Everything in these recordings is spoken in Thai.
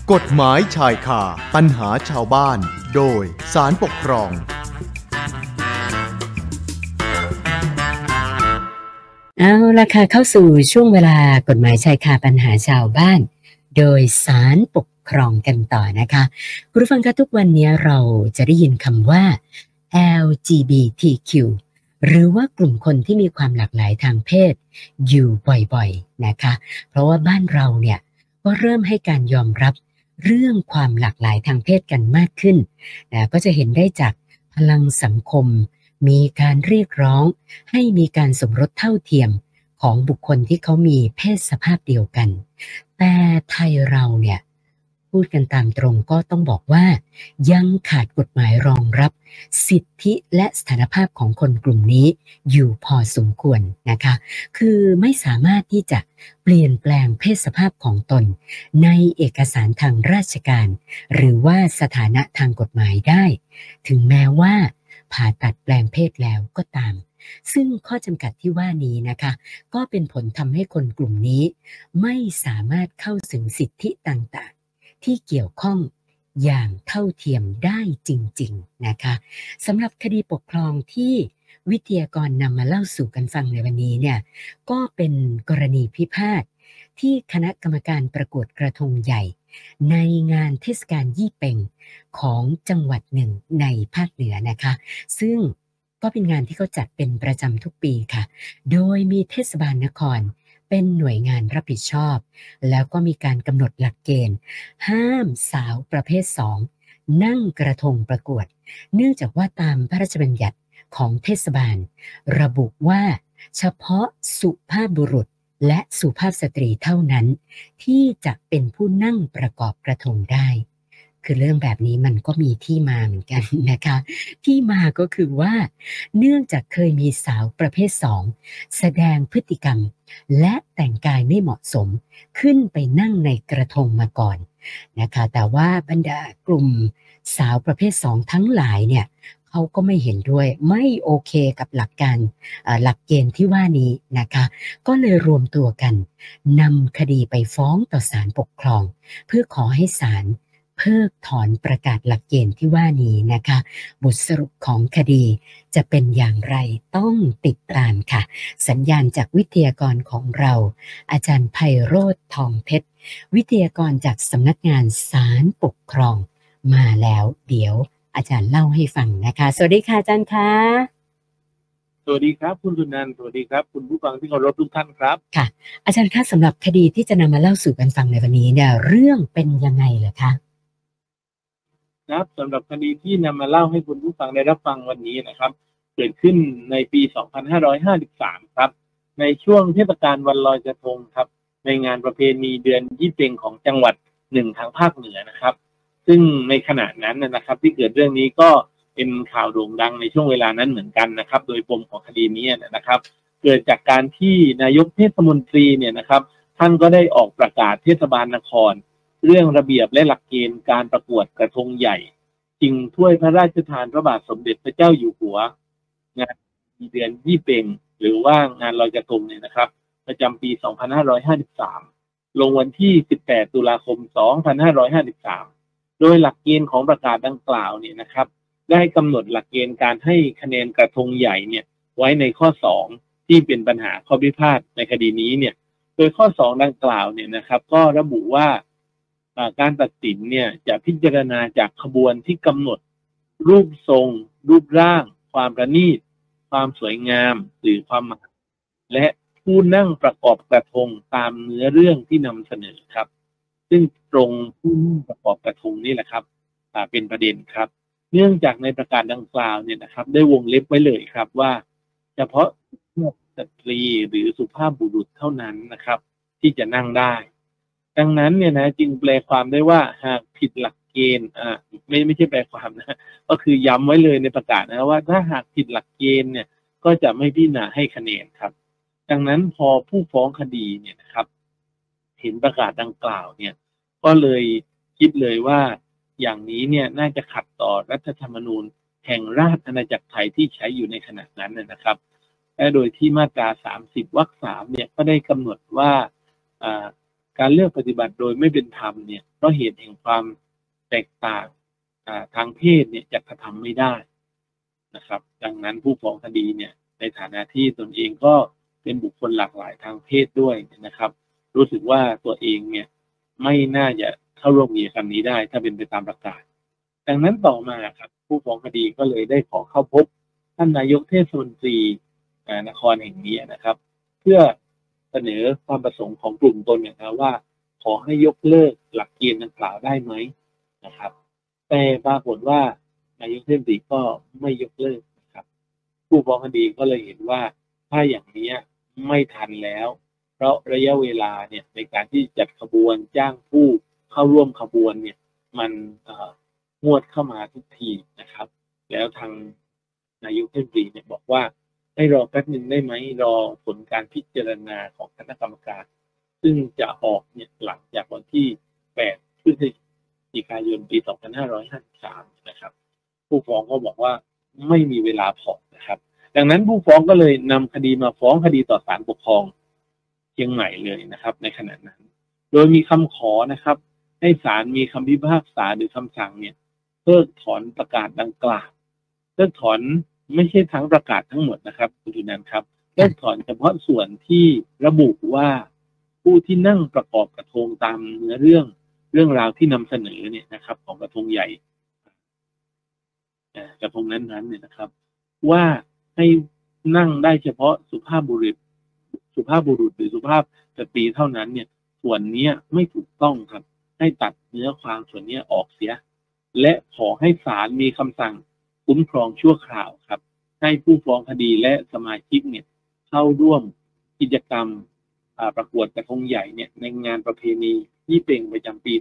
กฎหมายชายคาปัญหาชาวบ้านโดยศาลปกครองเอาล่ะค่ะเข้าสู่ช่วงเวลากฎหมายชายคาปัญหาชาวบ้านโดยศาลปกครองกันต่อนะคะคุณผู้ฟังคะทุกวันนี้เราจะได้ยินคำว่า LGBTQ หรือว่ากลุ่มคนที่มีความหลากหลายทางเพศอยู่บ่อยๆนะคะเพราะว่าบ้านเราเนี่ยก็เริ่มให้การยอมรับเรื่องความหลากหลายทางเพศกันมากขึ้นก็จะเห็นได้จากพลังสังคมมีการเรียกร้องให้มีการสมรสเท่าเทียมของบุคคลที่เขามีเพศสภาพเดียวกันแต่ไทยเราเนี่ยพูดกันตามตรงก็ต้องบอกว่ายังขาดกฎหมายรองรับสิทธิและสถานภาพของคนกลุ่มนี้อยู่พอสมควรนะคะคือไม่สามารถที่จะเปลี่ยนแปลงเพศสภาพของตนในเอกสารทางราชการหรือว่าสถานะทางกฎหมายได้ถึงแม้ว่าผ่าตัดแปลงเพศแล้วก็ตามซึ่งข้อจำกัดที่ว่านี้นะคะก็เป็นผลทำให้คนกลุ่มนี้ไม่สามารถเข้าถึงสิทธิต่างๆที่เกี่ยวข้องอย่างเท่าเทียมได้จริงๆนะคะสำหรับคดีปกครองที่วิทยากรนำมาเล่าสู่กันฟังในวันนี้เนี่ยก็เป็นกรณีพิพาทที่คณะกรรมการประกวดกระทงใหญ่ในงานเทศกาลยี่เป่งของจังหวัดหนึ่งในภาคเหนือนะคะซึ่งก็เป็นงานที่เขาจัดเป็นประจำทุกปีค่ะโดยมีเทศบาลนครเป็นหน่วยงานรับผิดชอบแล้วก็มีการกำหนดหลักเกณฑ์ห้ามสาวประเภท2นั่งกระทงประกวดเนื่องจากว่าตามพระราชบัญญัติของเทศบาลระบุว่าเฉพาะสุภาพบุรุษและสุภาพสตรีเท่านั้นที่จะเป็นผู้นั่งประกอบกระทงได้คือเรื่องแบบนี้มันก็มีที่มาเหมือนกันนะคะที่มาก็คือว่าเนื่องจากเคยมีสาวประเภท2แสดงพฤติกรรมและแต่งกายไม่เหมาะสมขึ้นไปนั่งในกระทงมาก่อนนะคะแต่ว่าบรรดากลุ่มสาวประเภท2ทั้งหลายเนี่ยเขาก็ไม่เห็นด้วยไม่โอเคกับหลักเกณฑ์ที่ว่านี้นะคะก็เลยรวมตัวกันนำคดีไปฟ้องต่อศาลปกครองเพื่อขอให้ศาลเพิกถอนประกาศหลักเกณฑ์ที่ว่านี้นะคะบทสรุปของคดีจะเป็นอย่างไรต้องติดตามค่ะสัญญาณจากวิทยากรของเราอาจารย์ไพโรจน์ทองเพชรวิทยากรจากสำนักงานศาลปกครองมาแล้วเดี๋ยวอาจารย์เล่าให้ฟังนะคะสวัสดีค่ะอาจารย์คะสวัสดีครับคุณสุนันท์สวัสดีครับคุณผู้ฟังที่เคารพทุกท่านครับค่ะอาจารย์คะสำหรับคดีที่จะนำมาเล่าสู่กันฟังในวันนี้เนี่ยเรื่องเป็นยังไงเหรอคะครับสำหรับคดีที่นำมาเล่าให้คุณผู้ฟังได้รับฟังวันนี้นะครับเกิดขึ้นในปี 2553 ครับในช่วงเทศกาลวันลอยกระทงครับในงานประเพณีเดือนยี่เปงของจังหวัดหนึ่งทางภาคเหนือนะครับซึ่งในขณะนั้นนะครับที่เกิดเรื่องนี้ก็เป็นข่าวโด่งดังในช่วงเวลานั้นเหมือนกันนะครับโดยปมของคดีนี้นะครับเกิดจากการที่นายกเทศมนตรีเนี่ยนะครับท่านก็ได้ออกประกาศเทศบาลนครเรื่องระเบียบและหลักเกณฑ์การประกวดกระทงใหญ่ชิงถ้วยพระราชทานพระบาทสมเด็จพระเจ้าอยู่หัวงานเดือนยี่เปงหรือว่างานลอยกระทงเนี่ยนะครับประจำปี 2553 ลงวันที่ 18 ตุลาคม 2553 โดยหลักเกณฑ์ของประกาศดังกล่าวเนี่ยนะครับได้กำหนดหลักเกณฑ์การให้คะแนนกระทงใหญ่เนี่ยไว้ในข้อ 2 ที่เป็นปัญหาข้อพิพาทในคดีนี้เนี่ยโดยข้อ 2 ดังกล่าวเนี่ยนะครับก็ระบุว่าการตัดสินเนี่ยจะพิจารณาจากขบวนที่กำหนดรูปทรงรูปร่างความประณีตความสวยงามหรือความหมายและผู้นั่งประกอบกระทงตามเนื้อเรื่องที่นำเสนอครับซึ่งตรงผู้นั่งประกอบกระทงนี่แหละครับเป็นประเด็นครับเนื่องจากในประกาศดังกล่าวเนี่ยนะครับได้วงเล็บไว้เลยครับว่าเฉพาะสตรีหรือสุภาพบุรุษเท่านั้นนะครับที่จะนั่งได้ดังนั้นเนี่ยนะจึงแปลความได้ว่าหากผิดหลักเกณฑ์ไม่ใช่แปลความนะก็คือย้ำไว้เลยในประกาศนะว่าถ้าหากผิดหลักเกณฑ์เนี่ยก็จะไม่พิจารณาให้คะแนนครับดังนั้นพอผู้ฟ้องคดีเนี่ยนะครับเห็นประกาศดังกล่าวเนี่ยก็เลยคิดเลยว่าอย่างนี้เนี่ยน่าจะขัดต่อรัฐธรรมนูญแห่งราชอาณาจักรไทยที่ใช้อยู่ในขณะนั้นนะครับและโดยที่มาตรา30 วรรค 3เนี่ยก็ได้กำหนดว่าการเลือกปฏิบัติโดยไม่เป็นธรรมเนี่ยเพราะเหตุแห่งความแตกต่างทางเพศเนี่ยจะกระทำไม่ได้นะครับดังนั้นผู้ฟ้องคดีเนี่ยในฐานะที่ตนเองก็เป็นบุคคลหลากหลายทางเพศด้วยนะครับรู้สึกว่าตัวเองเนี่ยไม่น่าจะเข้าร่วมกิจกรรมนี้ได้ถ้าเป็นไปตามประกาศดังนั้นต่อมาครับผู้ฟ้องคดีก็เลยได้ขอเข้าพบท่านนายกเทศมนตรีนครแห่งนี้นะครับเพื่อเสนอความประสงค์ของกลุ่มตนเนี่ยนะว่าขอให้ยกเลิกหลักเกณฑ์ดังกล่าวได้ไหมนะครับแต่ปรากฏว่านายกเทศมนตรีก็ไม่ยกเลิกนะครับผู้ฟ้องคดีก็เลยเห็นว่าถ้าอย่างนี้ไม่ทันแล้วเพราะระยะเวลาเนี่ยในการที่จัดขบวนจ้างผู้เข้าร่วมขบวนเนี่ยมันงวดเข้ามาทุกทีนะครับแล้วทางนายกเทศมนตรีเนี่ยบอกว่าให้รอแป๊บนึงได้ไหมรอผลการพิจารณาของคณะกรรมการซึ่งจะออกเนี่ยหลังจากวันที่8พฤศจิกายนปี2553นะครับผู้ฟ้องก็บอกว่าไม่มีเวลาพอนะครับดังนั้นผู้ฟ้องก็เลยนำคดีมาฟ้องคดีต่อศาลปกครองเชียงใหม่เลยนะครับในขณะนั้นโดยมีคำขอนะครับให้ศาลมีคำพิพากษาหรือคำสั่งเนี่ยเพิกถอนประกาศดังกล่าวเพิกถอนไม่ใช่ทั้งประกาศทั้งหมดนะครับคุณดุนันท์ครับเพิกถอนเฉพาะส่วนที่ระบุว่าผู้ที่นั่งประกอบกระทงตามเนื้อเรื่องราวที่นำเสนอเนี่ยนะครับของกระทงใหญ่กระทงนั้นๆเนี่ยนะครับว่าให้นั่งได้เฉพาะสุภาพบุรุษหรือสุภาพสตรีเท่านั้นเนี่ยส่วนนี้ไม่ถูกต้องครับให้ตัดเนื้อความส่วนนี้ออกเสียและขอให้ศาลมีคำสั่งคุ้มครองชั่วคราวครับให้ผู้ฟ้องคดีและสมาชิกเนี่ยเข้าร่วมกิจกรรมประกวดกระทงใหญ่เนี่ยในงานประเพณียี่เป่งประจำปี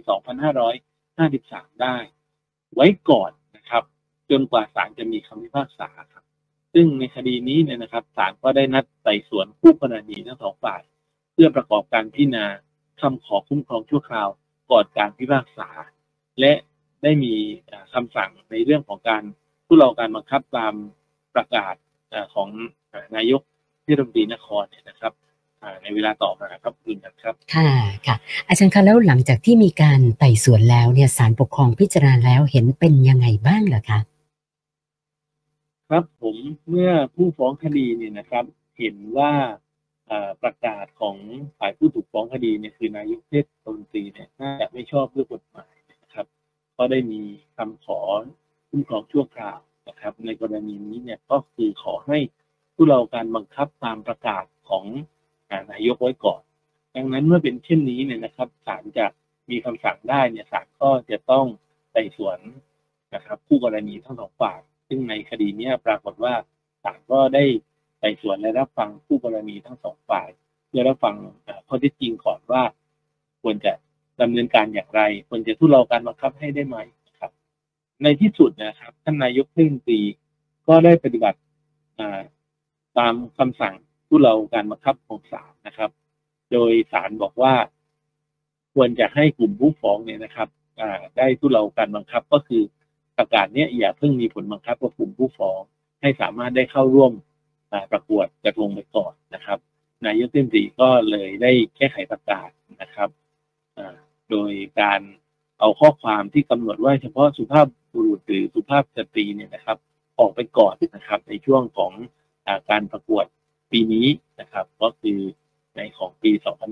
2553 ได้ไว้ก่อนนะครับจนกว่าศาลจะมีคำพิพากษาครับซึ่งในคดีนี้เนี่ยนะครับศาลก็ได้นัดไต่สวนคู่กรณีทั้งสองฝ่ายเพื่อประกอบการพิจารณาคำขอคุ้มครองชั่วคราวก่อนการพิพากษาและได้มีคำสั่งในเรื่องของการทุเลาการบังคับตามประกาศของนายกเทศมนตรีนครเนี่ยนะครับในเวลาต่อมาครับคุณครับค่ะค่ะอาจารย์คะแล้วหลังจากที่มีการไต่สวนแล้วเนี่ยศาลปกครองพิจารณาแล้วเห็นเป็นยังไงบ้างเหรอคะครับผมเมื่อผู้ฟ้องคดีเนี่ยนะครับเห็นว่าประกาศของฝ่ายผู้ถูกฟ้องคดีเนี่ยคือนายกเทศมนตรีเนี่ยน่าจะไม่ชอบด้วยกฎหมายนะครับก็ได้มีคำขอคุ้มครองชั่วคราวนะครับในกรณีนี้เนี่ยก็คือขอให้ทุเลาการบังคับตามประกาศของนายกไว้ก่อนดังนั้นเมื่อเป็นเช่นนี้เนี่ยนะครับศาลจะมีคำสั่งได้เนี่ยศาลก็จะต้องไต่สวนนะครับคู่กรณีทั้งสองฝ่ายซึ่งในคดีนี้ปรากฏว่าศาลก็ได้ไต่สวนและรับฟังคู่กรณีทั้งสองฝ่ายเพื่อรับฟังข้อเท็จจริงก่อนว่าควรจะดำเนินการอย่างไรควรจะทุเลาการบังคับให้ได้ไหมนะครับในที่สุดนะครับท่านนายกเทศมนตรีก็ได้ปฏิบัติตามคำสั่งทุเลาการบังคับของศาลนะครับโดยศาลบอกว่าควรจะให้กลุ่มผู้ฟ้องเนี่ยนะครับได้ทุเลาการบังคับก็คือประกาศเนี้ยอย่าเพิ่งมีผลบังคับกับกลุ่มผู้ฟ้องให้สามารถได้เข้าร่วมประกวดกระทงไปก่อนนะครับนายกเทศมนตรีก็เลยได้แก้ไขประกาศนะครับโดยการเอาข้อความที่กำหนดว่าเฉพาะสุภาพบุรุษหรือสุภาพสตรีเนี่ยนะครับออกไปก่อนนะครับในช่วงของการประกวดปีนี้นะครับก็คือในของปี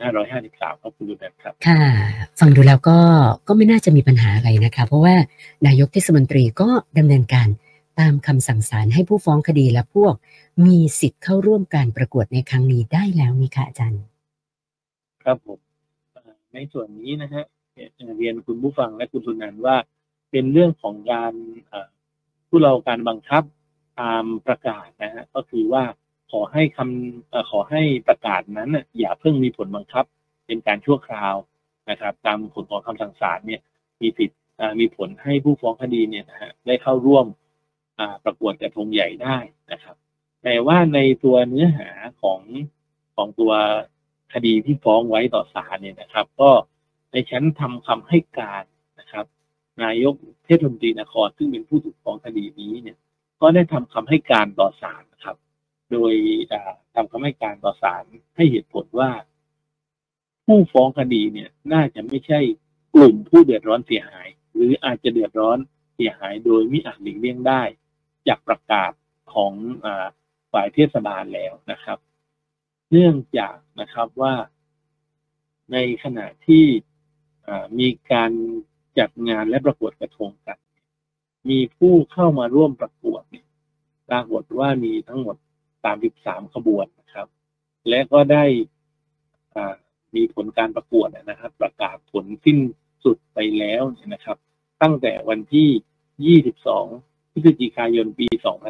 2553 ครับคุณดูนะครับค่ะฟังดูแล้วก็ไม่น่าจะมีปัญหาอะไรนะคะเพราะว่านายกเทศมนตรีก็ดำเนินการตามคำสั่งศาลให้ผู้ฟ้องคดีและพวกมีสิทธิ์เข้าร่วมการประกวดในครั้งนี้ได้แล้วนี่ค่ะอาจารย์ครับผมในส่วนนี้นะฮะเรียนคุณผู้ฟังและคุณสุนันท์ว่าเป็นเรื่องของการทุเลาการบังคับตามประกาศนะฮะก็คือว่าขอให้ประกาศนั้นอย่าเพิ่งมีผลบังคับเป็นการชั่วคราวนะครับตามผลของคำสั่งศาลเนี่ยมีสิทธิ์มีผลให้ผู้ฟ้องคดีเนี่ยนะฮะได้เข้าร่วมประกวดกระทงใหญ่ได้นะครับแต่ว่าในตัวเนื้อหาของตัวคดีที่ฟ้องไว้ต่อศาลเนี่ยนะครับก็ในชั้นทำคำให้การนะครับนายกเทศมนตรีนครซึ่งเป็นผู้ถูกฟ้องคดีนี้เนี่ยก็ได้ทำคำให้การต่อศาลนะครับโดยทำคำให้การต่อศาลให้เหตุผลว่าผู้ฟ้องคดีเนี่ยน่าจะไม่ใช่กลุ่มผู้เดือดร้อนเสียหายหรืออาจจะเดือดร้อนเสียหายโดยมิอาจหลีกเลี่ยงได้จากประกาศของฝ่ายเทศบาลแล้วนะครับเนื่องจากนะครับว่าในขณะที่มีการจัดงานและประกวดกระทงกันมีผู้เข้ามาร่วมประกวดเนี่ยปรากฏว่ามีทั้งหมด33ขบวนนะครับและก็ได้มีผลการประกวดนะครับประกาศผลสิ้นสุดไปแล้วนะครับตั้งแต่วันที่22พฤศจิกายนปี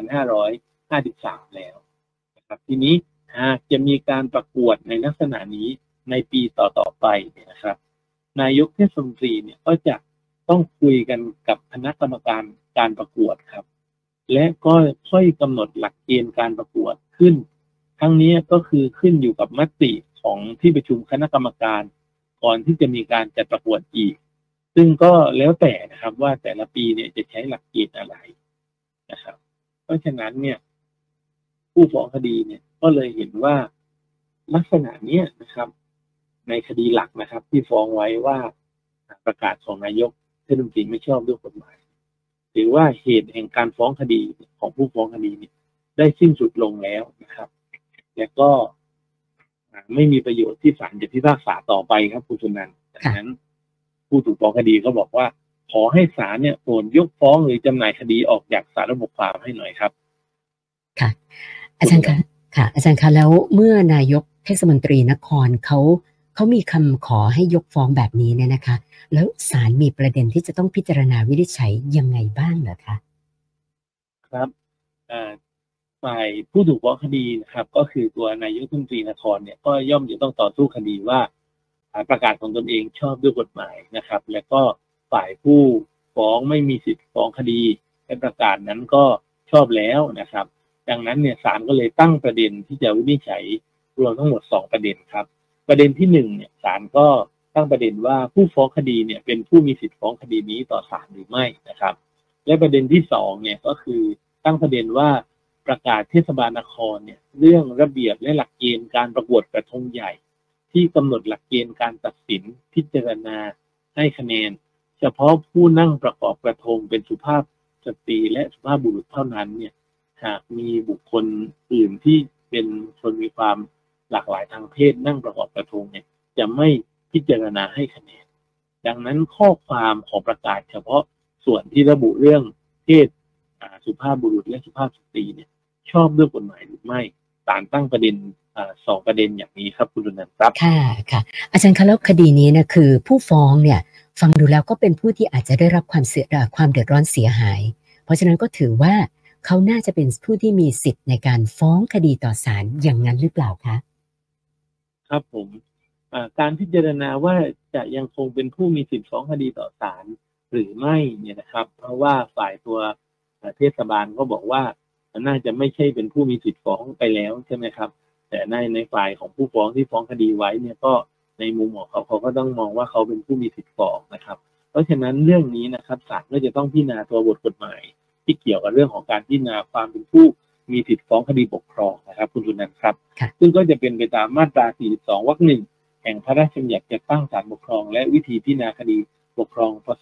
2553แล้วนะครับทีนี้หากจะมีการประกวดในลักษณะนี้ในปีต่อๆไปนะครับนายกเทศมนตรีเนี่ยก็จะต้องคุยกันกับคณะกรรมการการประกวดครับและก็ค่อยกำหนดหลักเกณฑ์การประกวดขึ้นทั้งนี้ก็คือขึ้นอยู่กับมติของที่ประชุมคณะกรรมการก่อนที่จะมีการจัดประกวดอีกซึ่งก็แล้วแต่นะครับว่าแต่ละปีเนี่ยจะใช้หลักเกณฑ์อะไรนะครับเพราะฉะนั้นเนี่ยผู้ฟ้องคดีเนี่ยก็เลยเห็นว่าลักษณะนี้นะครับในคดีหลักนะครับที่ฟ้องไว้ว่าประกาศของนายกเทศมนตรีไม่ชอบด้วยกฎหมายหรือว่าเหตุแห่งการฟ้องคดีของผู้ฟ้องคดีนี้ได้สิ้นสุดลงแล้วนะครับและก็ไม่มีประโยชน์ที่ศาลจะพิพากษาต่อไปครับคุณสุนันท์ดังนั้นผู้ถูกฟ้องคดีก็บอกว่าขอให้ศาลเนี่ยโปรดยกฟ้องหรือจำหน่ายคดีออกจากสารระบบความให้หน่อยครับค่ะอาจารย์คะค่ะอาจารย์คะแล้วเมื่อนายกเทศมนตรีนครเขามีคำขอให้ยกฟ้องแบบนี้เนี่ยนะคะแล้วศาลมีประเด็นที่จะต้องพิจารณาวินิจฉัยยังไงบ้างเหรอคะครับฝ่ายผู้ถูกฟ้องคดีนะครับก็คือตัวนายกเทศมนตรีนครเนี่ยก็ย่อมจะต้องต่อสู้คดีว่าประกาศของตนเองชอบด้วยกฎหมายนะครับและก็ฝ่ายผู้ฟ้องไม่มีสิทธิ์ฟ้องคดีและประกาศนั้นก็ชอบแล้วนะครับดังนั้นเนี่ยศาลก็เลยตั้งประเด็นที่จะวินิจฉัยรวมทั้งหมด2ประเด็นครับประเด็นที่1เนี่ยศาลก็ตั้งประเด็นว่าผู้ฟ้องคดีเนี่ยเป็นผู้มีสิทธิ์ฟ้องคดีนี้ต่อศาลหรือไม่นะครับและประเด็นที่2เนี่ยก็คือตั้งประเด็นว่าประกาศเทศบาลนครเนี่ยเรื่องระเบียบและหลักเกณฑ์การประกวดกระทงใหญ่ที่กำหนดหลักเกณฑ์การตัดสินพิจารณาให้คะแนนเฉพาะผู้นั่งประกอบกระทงเป็นสุภาพสตรีและสุภาพบุรุษเท่านั้นเนี่ยหากมีบุคคลอื่นที่เป็นคนมีความหลากหลายทางเพศนั่งประกอบกระทงเนี่ยจะไม่พิจารณาให้คะแนนดังนั้นข้อความของประกาศเฉพาะส่วนที่ระบุเรื่องเพศสุภาพบุรุษและสุภาพสตรีเนี่ยชอบด้วยกฎหมายหรือไม่ศาลตั้งประเด็น2ประเด็นอย่างนี้ครับคุณดุนันท์ครับค่ะค่ะอาจารย์คะแล้วคดีนี้นะคือผู้ฟ้องเนี่ยฟังดูแล้วก็เป็นผู้ที่อาจจะได้รับความเดือดร้อนเสียหายเพราะฉะนั้นก็ถือว่าเขาน่าจะเป็นผู้ที่มีสิทธิ์ในการฟ้องคดีต่อศาลอย่างนั้นหรือเปล่าคะครับผมการพิจารณาว่าจะยังคงเป็นผู้มีสิทธิ์ฟ้องคดีต่อศาลหรือไม่เนี่ยนะครับเพราะว่าฝ่ายตัวเทศบาลก็บอกว่าน่าจะไม่ใช่เป็นผู้มีสิทธิ์ฟ้องไปแล้วใช่ไหมครับแต่ในฝ่ายของผู้ฟ้องที่ฟ้องคดีไว้เนี่ยก็ในมุมของเขาก็ต้องมองว่าเขาเป็นผู้มีสิทธิ์ฟ้องนะครับเพราะฉะนั้นเรื่องนี้นะครับศาลก็จะต้องพิจารณาตัวบทกฎหมายที่เกี่ยวกับเรื่องของการพิจารณาความเป็นผู้มีสิทธิฟ้องคดีปกครองนะครับคุณสุนันท์ครับซึ่งก็จะเป็นไปตามมาตรา 42 วรรค 1 แห่งพระราชบัญญัติจัดตั้งศาลปกครองและวิธีพิจารณาคดีปกครองพ.ศ.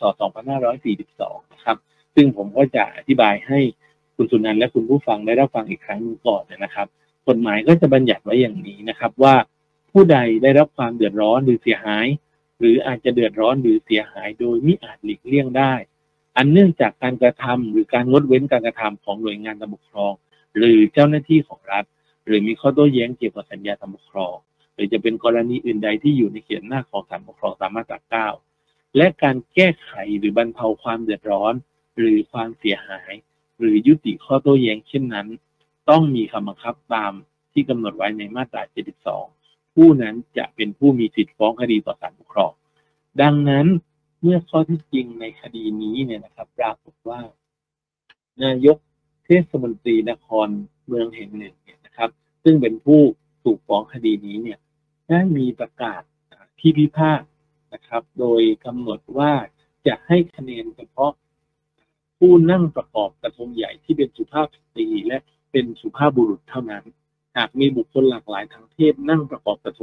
2542 นะครับซึ่งผมก็จะอธิบายให้คุณสุนันท์และคุณผู้ฟังได้รับฟังอีกครั้งนึงก่อนนะครับกฎหมายก็จะบัญญัติไว้อย่างนี้นะครับว่าผู้ใดได้รับความเดือดร้อนหรือเสียหายหรืออาจจะเดือดร้อนหรือเสียหายโดยมิอาจหลีกเลี่ยงได้อันเนื่องจากการกระทำหรือการงดเว้นการกระทำของหน่วยงานปกครองหรือเจ้าหน้าที่ของรัฐหรือมีข้อโต้แย้งเกี่ยวกับสัญญาปกครองหรือจะเป็นกรณีอื่นใดที่อยู่ในเขตอำนาจของศาลปกครองตามมาตรา 9 และการแก้ไขหรือบรรเทาความเดือดร้อนหรือความเสียหายหรือยุติข้อโต้แย้งเช่นนั้นต้องมีคำบังคับตามที่กำหนดไว้ในมาตรา 72 ผู้นั้นจะเป็นผู้มีสิทธิฟ้องคดีต่อศาลปกครองดังนั้นเมื่อข้อที่จริงในคดีนี้เนี่ยนะครับปรากฏว่านายกเทศมนตรีนครเมืองแห่งหนึ่งเนี่ยนะครับซึ่งเป็นผู้ถูกฟ้องคดีนี้เนี่ยได้มีประกาศที่พิพากษานะครับโดยกำหนดว่าจะให้คะแนนเฉพาะผู้นั่งประกอบกระทงใหญ่ที่เป็นสุภาพสตรีและเป็นสุภาพบุรุษเท่านั้นหากมีบุคคลหลากหลายทางเพศนั่งประกอบกระทง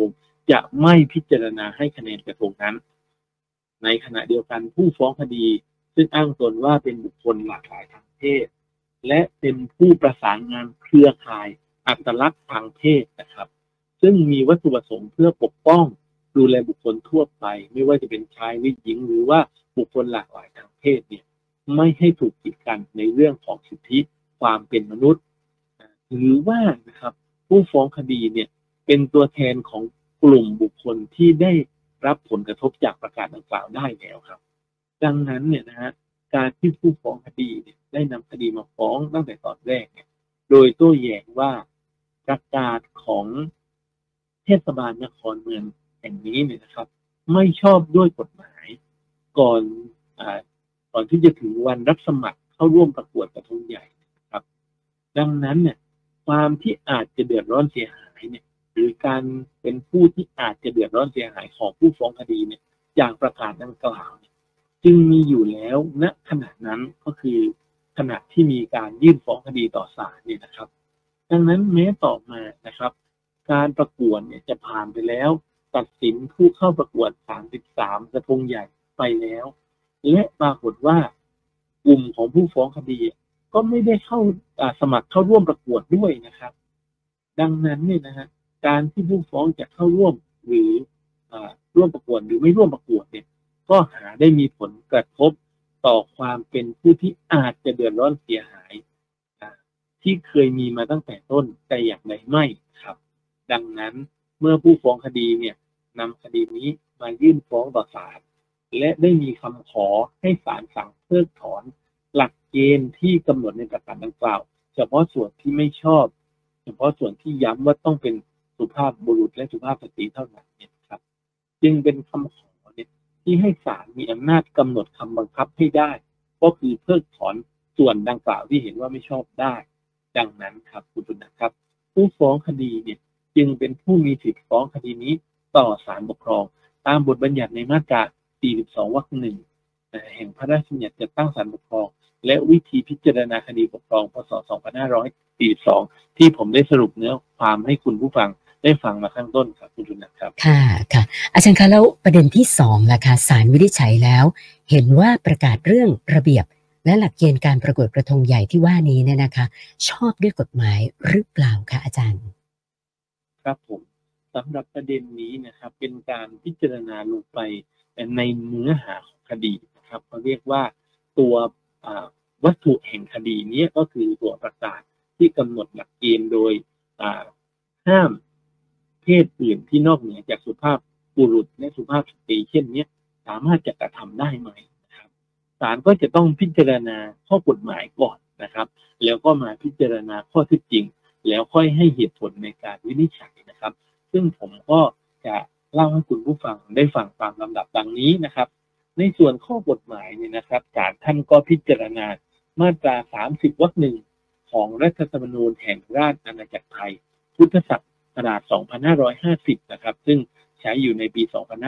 จะไม่พิจารณาให้คะแนนกระทงนั้นในขณะเดียวกันผู้ฟ้องคดีซึ่งอ้างตนว่าเป็นบุคคลหลากหลายทางเพศและเป็นผู้ประสานงานเครือข่ายอัตลักษณ์ทางเพศนะครับซึ่งมีวัตถุประสงค์เพื่อปกป้องดูแลบุคคลทั่วไปไม่ว่าจะเป็นชายหรือหญิงหรือว่าบุคคลหลากหลายทางเพศเนี่ยไม่ให้ถูกกีดกันในเรื่องของสิทธิความเป็นมนุษย์หรือว่านะครับผู้ฟ้องคดีเนี่ยเป็นตัวแทนของกลุ่มบุคคลที่ได้รับผลกระทบจากประกาศดังกล่าวได้แล้วครับดังนั้นเนี่ยนะฮะการที่ผู้ฟ้องคดีเนี่ยได้นำคดีมาฟ้องตั้งแต่ตอนแรกเนี่ยโดยโต้แย้งว่าประกาศของเทศบาลนครเมืองแห่งนี้เนี่ยนะครับไม่ชอบด้วยกฎหมายก่อนที่จะถึงวันรับสมัครเข้าร่วมประกวดกระทงใหญ่ครับดังนั้นเนี่ยความที่อาจจะเดือดร้อนเสียหายเนี่ยหรือการเป็นผู้ที่อาจจะเดือดร้อนเสียหายของผู้ฟ้องคดีเนี่ยจากประกาศดังกล่าวจึงมีอยู่แล้วณขณะนั้นก็คือขณะที่มีการยื่นฟ้องคดีต่อศาลเนี่ยนะครับดังนั้นแม้ต่อมานะครับการประกวดเนี่ยจะผ่านไปแล้วตัดสินผู้เข้าประกวด33กระทงใหญ่ไปแล้วและปรากฏว่ากลุ่มของผู้ฟ้องคดีก็ไม่ได้เข้าสมัครเข้าร่วมประกวดด้วยนะครับดังนั้นเนี่ยนะฮะการที่ผู้ฟ้องจะเข้าร่วมหรือร่วมประกวดหรือไม่ร่วมประกวดเนี่ยก็หาได้มีผลกระทบต่อความเป็นผู้ที่อาจจะเดือดร้อนเสียหายที่เคยมีมาตั้งแต่ต้นแต่อย่างใดไม่ครับดังนั้นเมื่อผู้ฟ้องคดีเนี่ยนำคดีนี้มายื่นฟ้องต่อศาลและได้มีคำขอให้ศาลสั่งเพิกถอนหลักเกณฑ์ที่กำหนดในประกาศดังกล่าวเฉพาะส่วนที่ไม่ชอบเฉพาะส่วนที่ย้ำว่าต้องเป็นสุภาพบุรุษและสุภาพสตรีเท่านั้นเนี่ยครับจึงเป็นคำขอเนี่ยที่ให้ศาลมีอำนาจกำหนดคำบังคับให้ได้ก็คือเพิกถอนส่วนดังกล่าวที่เห็นว่าไม่ชอบได้ดังนั้นครับคุณผู้ชมครับผู้ฟ้องคดีเนี่ยจึงเป็นผู้มีสิทธิฟ้องคดีนี้ต่อศาลปกครองตามบทบัญญัติในมาตรา42 วรรค 1แห่งพระราชบัญญัติจัดตั้งศาลปกครองและวิธีพิจารณาคดีปกครองพ.ศ. 2542ที่ผมได้สรุปเนื้อความให้คุณผู้ฟังได้ฟังมาข้างต้นครับคุณจุนนะครับค่ะค่ะอาจารย์คะแล้วประเด็นที่2ล่ะคะศาลวินิจฉัยแล้วเห็นว่าประกาศเรื่องระเบียบและหลักเกณฑ์การประกวดกระทงใหญ่ที่ว่านี้เนี่ยนะคะชอบด้วยกฎหมายหรือเปล่าคะอาจารย์ครับผมสำหรับประเด็นนี้นะครับเป็นการพิจารณาลงไปในเนื้อหาของคดีนะครับเขาเรียกว่าตัววัตถุแห่งคดีนี้ก็คือตัวประกาศที่กำหนดหลักเกณฑ์โดยห้ามเพศอื่นที่นอกเหนือจากสุภาพบุรุษและสุภาพสตรีเช่นนี้สามารถจะกระทำได้ไหมนะครับศาลก็จะต้องพิจารณาข้อกฎหมายก่อนนะครับแล้วก็มาพิจารณาข้อเท็จจริงแล้วค่อยให้เหตุผลในการวินิจฉัยนะครับซึ่งผมก็จะเล่าให้คุณผู้ฟังได้ฟังตามลำดับดังนี้นะครับในส่วนข้อกฎหมายเนี่ยนะครับศาลท่านก็พิจารณามาตรา30 วรรค 1ของรัฐธรรมนูญแห่งราชอาณาจักรไทยพุทธศักราช2550นะครับซึ่งใช้อยู่ในปี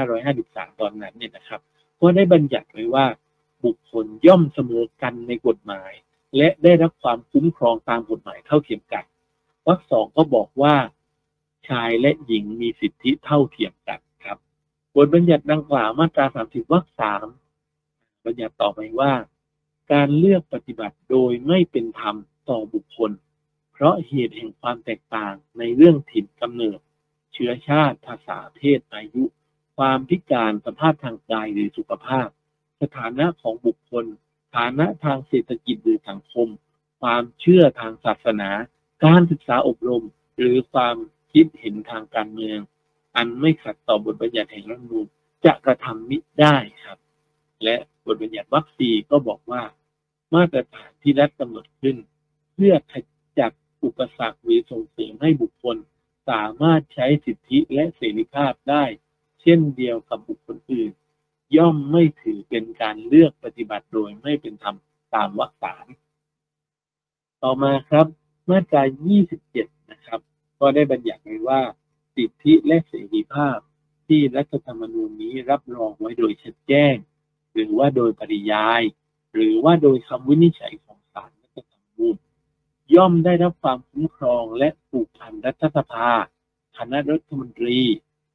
2553ตอนนั้นเนี่ยนะครับก็ได้บัญญัติไว้ว่าบุคคลย่อมเสมอกันในกฎหมายและได้รับความคุ้มครองตามกฎหมายเท่าเทียมกันวรรค 2ก็บอกว่าชายและหญิงมีสิทธิเท่าเทียมกันครับบทบัญญัติดังกล่าวมาตรา30 วรรค 3บัญญัติต่อไปว่าการเลือกปฏิบัติโดยไม่เป็นธรรมต่อบุคคลเพราะเหตุแห่งความแตกต่างในเรื่องถิ่นกำเนิดเชื้อชาติภาษาเพศอายุความพิการสภาพทางกายหรือสุขภาพสถานะของบุคคลฐานะทางเศรษฐกิจหรือสังคมความเชื่อทางศาสนาการศึกษาอบรมหรือความคิดเห็นทางการเมืองอันไม่ขัดต่อบทบัญญัติแห่งรัฐธรรมนูญจะกระทำมิได้ครับและบทบัญญัติวรรค 4ก็บอกว่ามาตรฐานที่รัฐกำหนดขึ้นเพื่อขจัดอุปสรรคหรือส่งเสริมให้บุคคลสามารถใช้สิทธิและเสรีภาพได้เช่นเดียวกับบุคคลอื่นย่อมไม่ถือเป็นการเลือกปฏิบัติโดยไม่เป็นธรรมตามวรรค 3ต่อมาครับมาตรา27นะครับก็ได้บัญญัติไว้ว่าสิทธิและเสรีภาพที่รัฐธรรมนูญนี้รับรองไว้โดยชัดแจ้งหรือว่าโดยปริยายหรือว่าโดยคำวินิจฉัยของศาลรัฐธรรมนูญย่อมได้รับความคุ้มครองและผูกพันรัฐสภาคณะรัฐมนตรี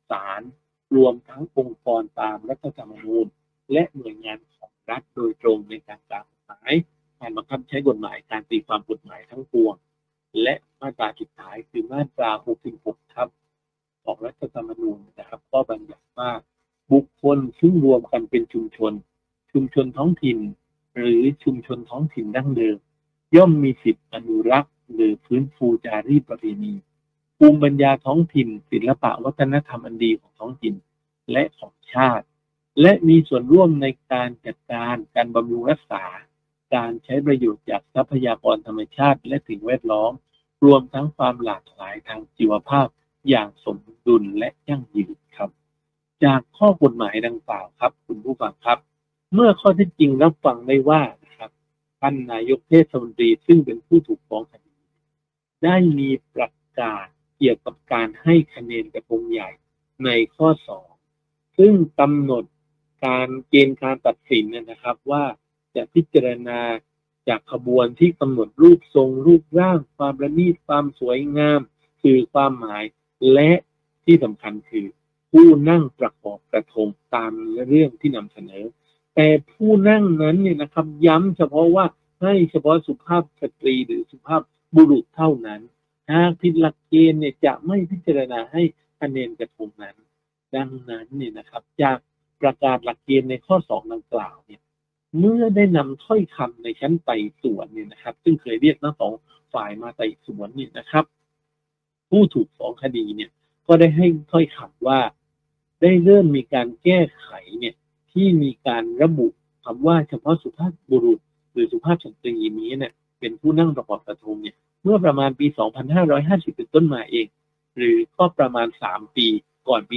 ศาลรวมทั้งองค์กรตามรัฐธรรมนูญและหน่วยงานของรัฐโดยตรงในการกำหนดการบังคับใช้กฎหมายการตีความกฎหมายทั้งปวงและมาตราสุดท้ายคือมาตรา66ครับของรัฐธรรมนูญนะครับก็บัญญัติว่าบุคคลซึ่งรวมกันเป็นชุมชนท้องถิ่นหรือชุมชนท้องถิ่นดั้งเดิมย่อมมีสิทธิอนุรักษ์หรือฟื้นฟูจารีตประเพณีภูมิปัญญาท้องถิ่นศิลปะวัฒนธรรมอันดีของท้องถิ่นและของชาติและมีส่วนร่วมในการจัดการบำรุงรักษาการใช้ประโยชน์จากทรัพยากรธรรมชาติและสิ่งแวดล้อมรวมทั้งความหลากหลายทางชีวภาพอย่างสมดุลและยั่งยืนครับจากข้อกฎหมายดังกล่าวครับคุณผู้ฟังครับเมื่อข้อเท็จจริงรับฟังได้ว่านะครับท่านนายกเทศมนตรีซึ่งเป็นผู้ถูกฟ้องคดีได้มีประกาศเกี่ยวกับการให้คะแนนกระทงใหญ่ในข้อ2ซึ่งกำหนดการเกณฑ์การตัดสินนะครับว่าจะพิจารณาจากขบวนที่กำหนดรูปทรงรูปร่างความประณีตความสวยงามคือความหมายและที่สำคัญคือผู้นั่งประกอบกระทงตามเรื่องที่นำเสนอแต่ผู้นั่งนั้นเนี่ยนะครับย้ำเฉพาะว่าให้เฉพาะสุภาพสตรีหรือสุภาพบุรุษเท่านั้นหากผิดหลักเกณฑ์เนี่ยจะไม่พิจารณาให้คะแนนกระทงนั้นดังนั้นเนี่ยนะครับจากประกาศหลักเกณฑ์ในข้อ2ดังกล่าวเนี่ยเมื่อได้นำถ้อยคำในชั้นไต่สวนเนี่ยนะครับซึ่งเคยเรียกทั้งสองฝ่ายมาไต่สวนเนี่ยนะครับผู้ถูกฟ้องคดีเนี่ยก็ได้ให้ถ้อยคำว่าได้เริ่มมีการแก้ไขเนี่ยที่มีการระบุคำว่าเฉพาะสุภาพบุรุษหรือสุภาพสตรีนี้เนี่ยเป็นผู้นั่งประกอบกระทงเนี่ยเมื่อประมาณปี 2550 เป็นต้นมาเองหรือก็ประมาณ3ปีก่อนปี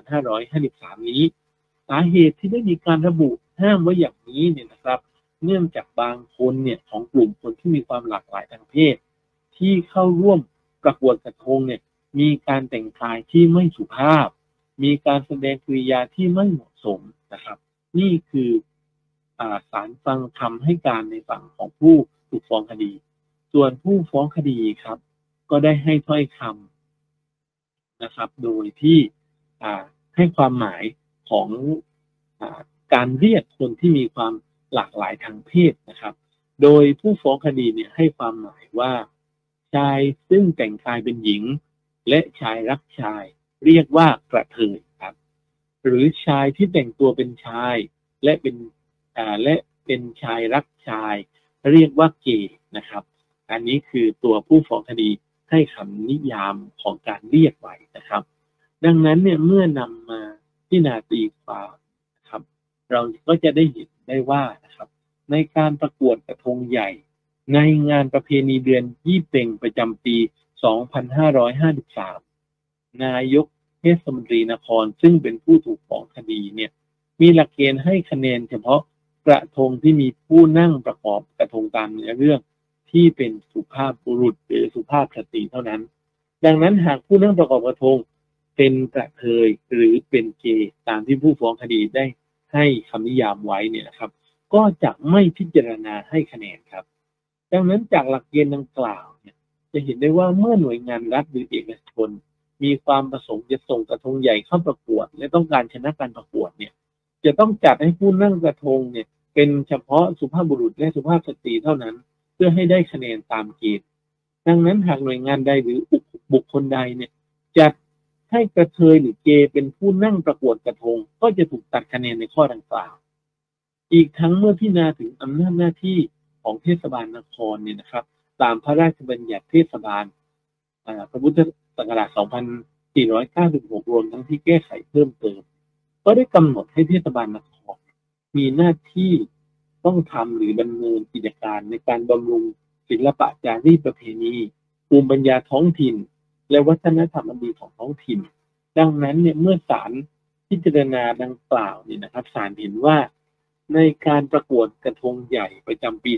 2553 นี้สาเหตุที่ได้มีการระบุห้ามไว้อย่างนี้เนี่ยนะครับเนื่องจากบางคนเนี่ยของกลุ่มคนที่มีความหลากหลายทางเพศที่เข้าร่วมประกวดกระทงเนี่ยมีการแต่งกายที่ไม่สุภาพมีการแสดงกิริยาที่ไม่เหมาะสมนะครับนี่คือศาลฟังคำให้การในฝั่งของผู้ถูกฟ้องคดีส่วนผู้ฟ้องคดีครับก็ได้ให้ถ้อยคำนะครับโดยที่ให้ความหมายของการเรียกคนที่มีความหลากหลายทางเพศนะครับโดยผู้ฟ้องคดีเนี่ยให้ความหมายว่าชายซึ่งแต่งกายเป็นหญิงและชายรักชายเรียกว่ากระเทยครับหรือชายที่แต่งตัวเป็นชายและเป็นชายรักชายเรียกว่าเกย์นะครับอันนี้คือตัวผู้ฟ้องคดีให้คำนิยามของการเรียกไว้นะครับดังนั้นเนี่ยเมื่อนำมาพิจารณาตีความนะครับเราก็จะได้เห็นได้ว่านะครับในการประกวดกระทงใหญ่ในงานประเพณีเดือนยี่เป่งประจำปี 2553 นายกเทศมนตรีนครซึ่งเป็นผู้ถูกฟ้องคดีเนี่ยมีหลักเกณฑ์ให้คะแนนเฉพาะกระทงที่มีผู้นั่งประกอบกระทงตามเนื้อเรื่องที่เป็นสุภาพบุรุษหรือสุภาพสตรีเท่านั้นดังนั้นหากผู้นั่งประกอบกระทงเป็นกระเทยหรือเป็นเกย์ตามที่ผู้ฟ้องคดีได้ให้คำนิยามไว้เนี่ยนะครับก็จะไม่พิจารณาให้คะแนนครับดังนั้นจากหลักเกณฑ์ดังกล่าวเนี่ยจะเห็นได้ว่าเมื่อหน่วยงานรัฐหรือเอกชนมีความประสงค์จะส่งกระทงใหญ่เข้าประกวดและต้องการชนะการประกวดเนี่ยจะต้องจัดให้ผู้นั่งกระทงเนี่ยเป็นเฉพาะสุภาพบุรุษและสุภาพสตรีเท่านั้นเพื่อให้ได้คะแนนตามเกณฑ์ดังนั้นหากหน่วยงานใดหรือบุคคลใดเนี่ยจัดให้กระเทยหรือเกย์เป็นผู้นั่งประกวดกระทงก็จะถูกตัดคะแนนในข้อดังกล่าวอีกทั้งเมื่อพิจารณาถึงอำนาจหน้าที่ของเทศบาลนครเนี่ยนะครับตามพระราชบัญญัติเทศบาลพระพุทธศักราช 2496 รวมทั้งที่แก้ไขเพิ่มเติมก็ได้กำหนดให้เทศบาลนครมีหน้าที่ต้องทำหรือดำเนินกิจการในการบำรุงศิลปะจารีตประเพณีภูมิปัญญาท้องถิ่นและวัฒนธรรมอันดีของท้องถิ่นดังนั้นเนี่ยเมื่อศาลพิจารณาดังกล่าวเนี่ยนะครับศาลเห็นว่าในการประกวดกระทงใหญ่ประจำปี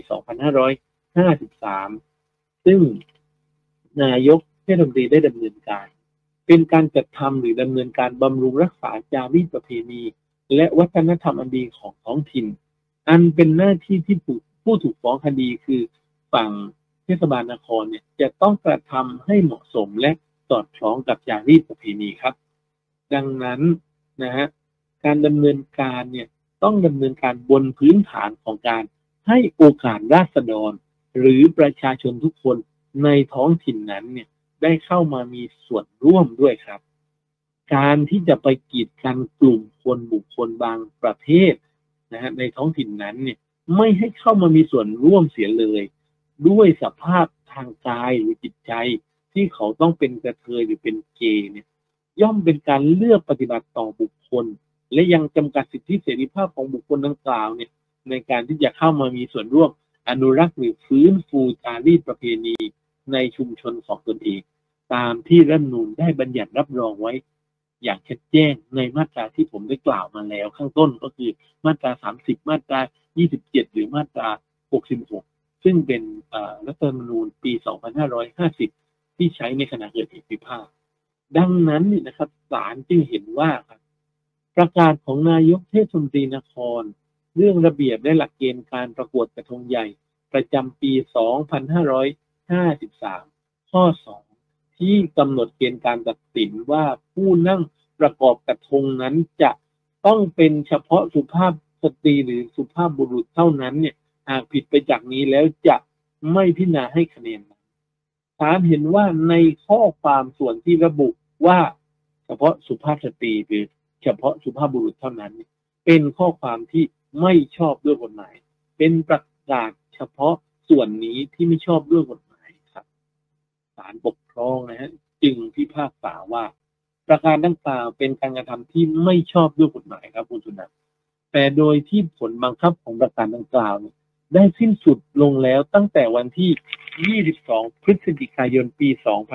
2553 ซึ่งนายกเทศมนตรีได้ดำเนินการเป็นการจัดทำหรือดำเนินการบำรุงรักษาจารีตประเพณีและวัฒนธรรมอันดีของท้องถิ่นอันเป็นหน้าที่ที่ผู้ถูกฟ้องคดีคือฝั่งเทศบาลนครเนี่ยจะต้องกระทำให้เหมาะสมและสอดคล้องกับจารีตประเพณีครับดังนั้นนะฮะการดำเนินการเนี่ยต้องดำเนินการบนพื้นฐานของการให้โอกาสราษฎรหรือประชาชนทุกคนในท้องถิ่นนั้นเนี่ยได้เข้ามามีส่วนร่วมด้วยครับการที่จะไปกีดกันกลุ่มคนบุคคลบางประเภทนะฮะในท้องถิ่นนั้นเนี่ยไม่ให้เข้ามามีส่วนร่วมเสียเลยด้วยสภาพทางกายหรือจิตใจที่เขาต้องเป็นกระเทยหรือเป็นเกย์เนี่ยย่อมเป็นการเลือกปฏิบัติต่อบุคคลและยังจำกัดสิทธิเสรีภาพของบุคคลดังกล่าวเนี่ยในการที่จะเข้ามามีส่วนร่วมอนุรักษ์หรือฟื้นฟูจารีตประเพณีในชุมชนของตนเองตามที่รัฐธรรมนูญได้บัญญัติรับรองไว้อย่างชัดแจ้งในมาตราที่ผมได้กล่าวมาแล้วข้างต้นก็คือมาตรา30มาตรา27หรือมาตรา66ซึ่งเป็นรัฐธรรมนูญปี2550ที่ใช้ในขณะเกิดเหตุพิพาทดังนั้นนี่นะครับศาลจึงเห็นว่าประกาศของนายกเทศมนตรีนครเรื่องระเบียบและหลักเกณฑ์การประกวดกระทงใหญ่ประจำปี2553ข้อ2ที่กำหนดเกณฑ์การตัดสินว่าผู้นั่งประกอบกระทงนั้นจะต้องเป็นเฉพาะสุภาพสตรีหรือสุภาพบุรุษเท่านั้นเนี่ยหากผิดไปจากนี้แล้วจะไม่พิจารณาให้คะแนนศาลเห็นว่าในข้อความส่วนที่ระบุว่าเฉพาะสุภาพสตรีหรือเฉพาะสุภาพบุรุษเท่านั้นเป็นข้อความที่ไม่ชอบด้วยกฎหมายเป็นประกาศเฉพาะส่วนนี้ที่ไม่ชอบด้วยกฎหมายครับศาลปกครองนะฮะจึงพิพากษาว่าประการดังกล่าวเป็นการกระทำที่ไม่ชอบด้วยกฎหมายครับคุณสุนันท์แต่โดยที่ผลบังคับของประการดังกล่าวได้สิ้นสุดลงแล้วตั้งแต่วันที่22พฤศจิกายนปี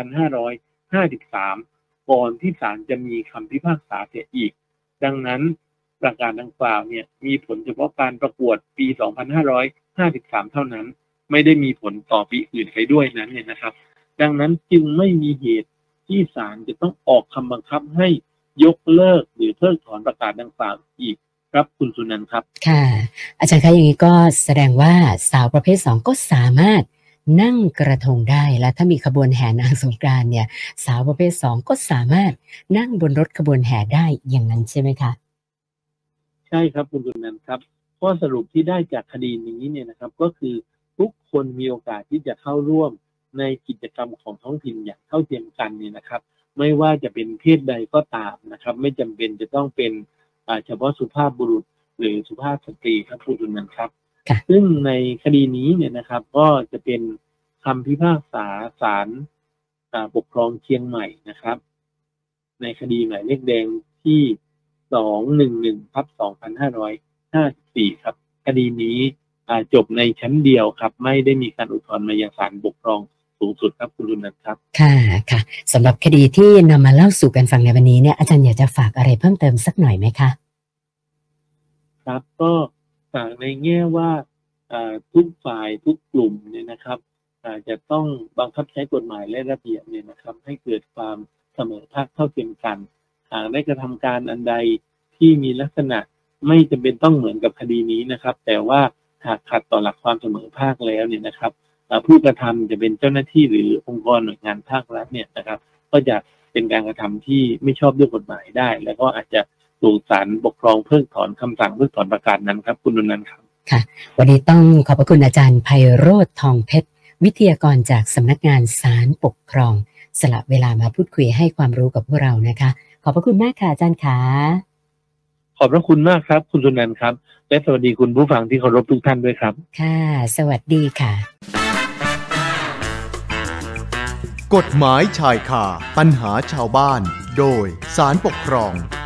2553ก่อนที่ศาลจะมีคำพิพากษาเสียอีกดังนั้นประการดังกล่าวเนี่ยมีผลเฉพาะการประกวดปี2553เท่านั้นไม่ได้มีผลต่อปีอื่นไปด้วยนั้นเนี่ยนะครับดังนั้นจึงไม่มีเหตุที่ศาลจะต้องออกคำบังคับให้ยกเลิกหรือเพิกถอนประกาศดังกล่าวอีกครับคุณสุนันท์ครับค่ะอาจารย์คะอย่างนี้ก็แสดงว่าสาวประเภท2ก็สามารถนั่งกระทงได้และถ้ามีขบวนแห่นางสงกรานต์เนี่ยสาวประเภท2ก็สามารถนั่งบนรถขบวนแห่ได้อย่างนั้นใช่ไหมคะใช่ครับคุณสุนันท์ครับข้อสรุปที่ได้จากคดีนี้เนี่ยนะครับก็คือทุกคนมีโอกาสที่จะเข้าร่วมในกิจกรรมของท้องถิ่นอย่างเท่าเทียมกันเนี่ยนะครับไม่ว่าจะเป็นเพศใดก็ตามนะครับไม่จำเป็นจะต้องเป็นเฉพาะสุภาพบุรุษหรือสุภาพสตรีครับคุณสุนันท์ครับซึ่งในคดีนี้เนี่ยนะครับก็จะเป็นคำพิพากษาศาลปกครองเชียงใหม่นะครับในคดีหมายเลขแดงที่211/2554ครับคดีนี้จบในชั้นเดียวครับไม่ได้มีการอุทธรณ์มายังศาลปกครองสูงสุดครับคุณลุนันท์ครับค่ะค่ะสำหรับคดีที่นำมาเล่าสู่กันฟังในวันนี้เนี่ยอาจารย์อยากจะฝากอะไรเพิ่มเติมสักหน่อยไหมคะครับก็ฝากในแง่ว่าทุกฝ่ายทุกกลุ่มเนี่ยนะครับจะต้องบังคับใช้กฎหมายและระเบียบเนี่ยนะครับให้เกิดความเสมอภาคเท่าเทียมกันหากได้กระทำการอันใดที่มีลักษณะไม่จำเป็นต้องเหมือนกับคดีนี้นะครับแต่ว่าหากขัดต่อหลักความเสมอภาคแล้วเนี่ยนะครับผู้กระทำจะเป็นเจ้าหน้าที่หรือองค์กรหน่วยงานภาครัฐเนี่ยนะครับก็จะเป็นการกระทำที่ไม่ชอบด้วยกฎหมายได้แล้วก็อาจจะถูกศาลปกครองเพิกถอนคำสั่งเพิกถอนประกาศนั้นครับคุณนุนันท์ครับค่ะวันนี้ต้องขอบพระคุณอาจารย์ไพโรจน์ทองเพชรวิทยากรจากสำนักงานศาลปกครองสละเวลามาพูดคุยให้ความรู้กับพวกเรานะคะขอบพระคุณมากค่ะอาจารย์ขาขอบพระคุณมากครับคุณสุนันท์ครับและสวัสดีคุณผู้ฟังที่เคารพทุกท่านด้วยครับค่ะสวัสดีค่ะกฎหมายชายคาปัญหาชาวบ้านโดยศาลปกครอง